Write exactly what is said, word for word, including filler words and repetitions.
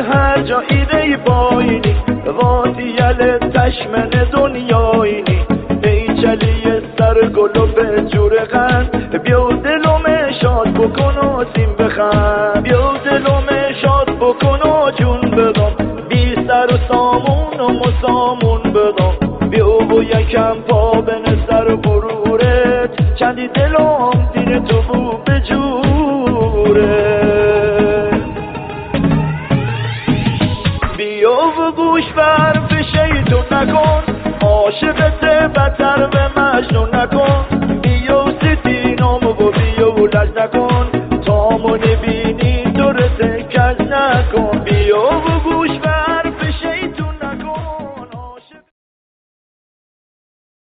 هر جا ایده باینی واسیل تشمن دنیایینی ای چلی سر گلو به جور قند بیا دلوم شاد بکن و سیم بخند بیا دلوم شاد بکن و جون بدم بی سر و سامون و مسامون بدم بیا و یکم پا بنه سر غرورت چندی دلم زیر تو بو به جون